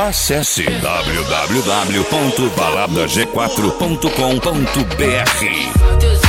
Acesse www.baladag4.com.br.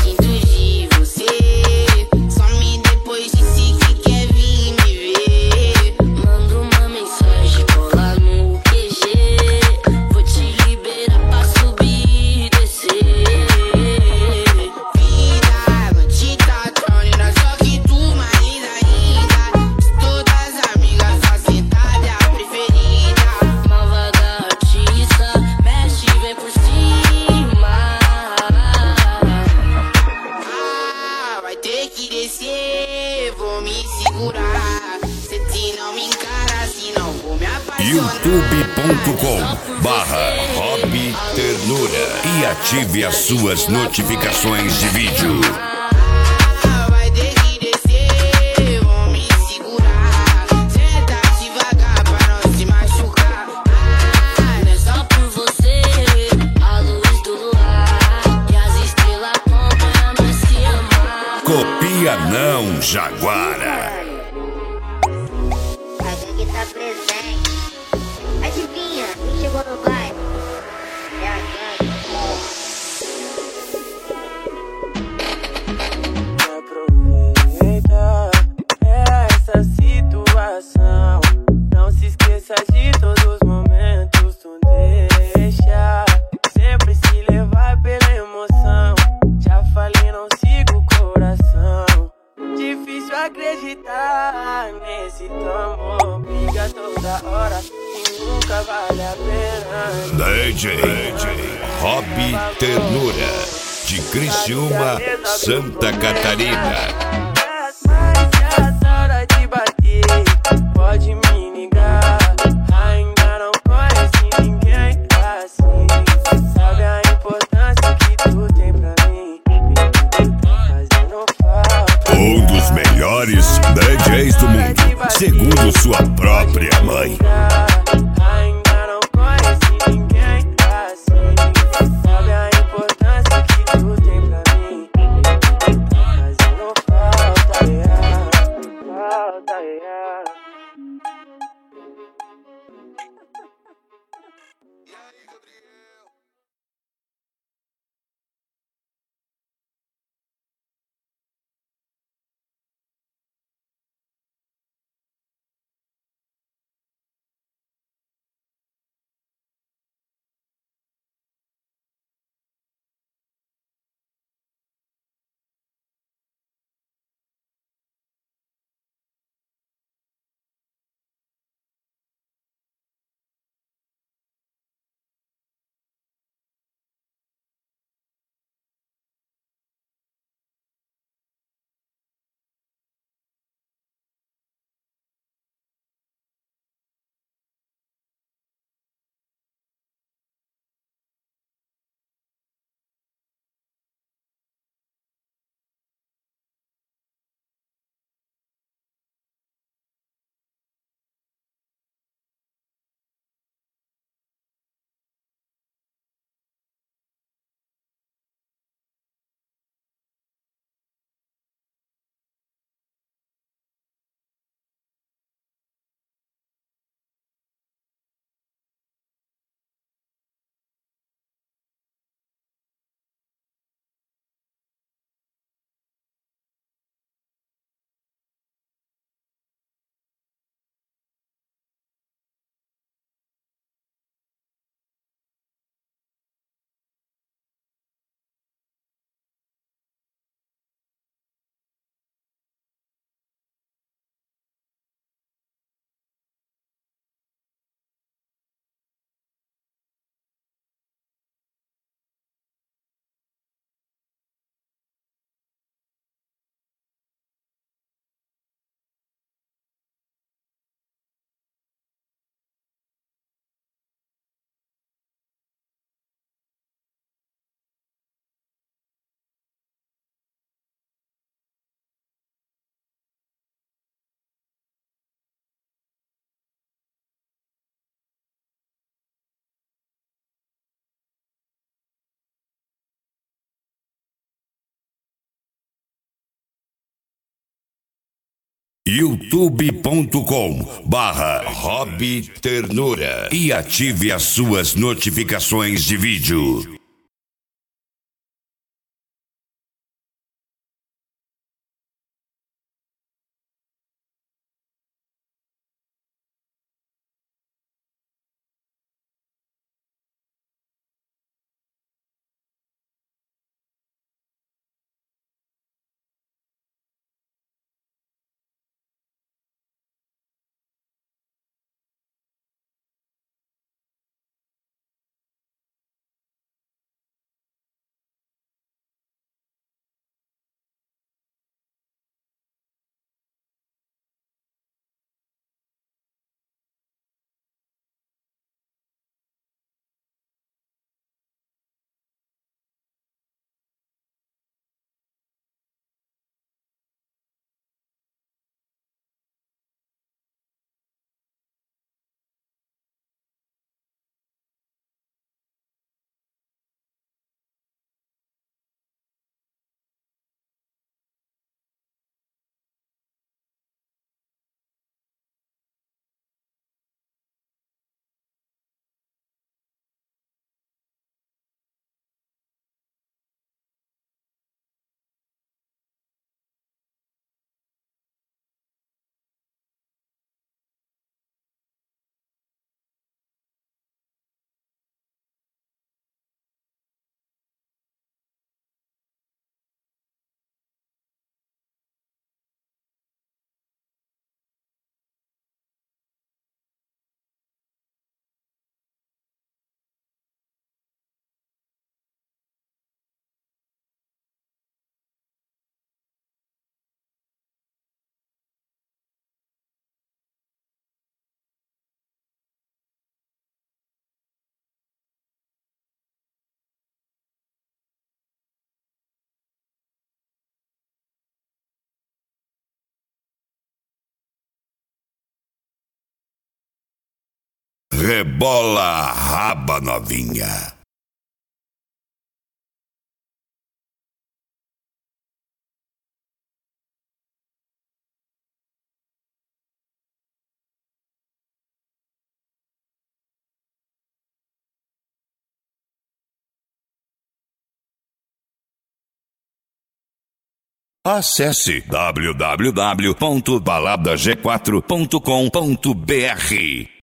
youtube.com/robternura e ative as suas notificações de vídeo. Vai ter que descer, vou me segurar. Senta devagar pra não se machucar. Não é só por você, a luz do luar e as estrelas acompanham nós se amar. Copia não, Jaguara. A gangue tá presente. Adivinha, quem chegou no bairro? É a gangue. Aproveita essa situação. Não se esqueça de todos os momentos. Tu deixa sempre se levar pela emoção. Já falei, não sigo o coração. Difícil acreditar nesse teu amor. Briga toda hora e nunca vale a pena. DJ Rob Ternura, de Criciúma, Santa Catarina. Mas se a saudade bater, pode me ligar. Ainda não conheci ninguém assim. Sabe a importância que tu tem pra mim? Tá fazendo falta. Um dos melhores DJs do mundo, segundo sua própria mãe. Ainda não conheci ninguém assim. Sabe a importância que tu tem pra mim? Tá fazendo falta, yeah. Falta, yeah. youtube.com/Hobby Ternura e ative as suas notificações de vídeo. Rebola a raba novinha. Acesse www.baladag4.com.br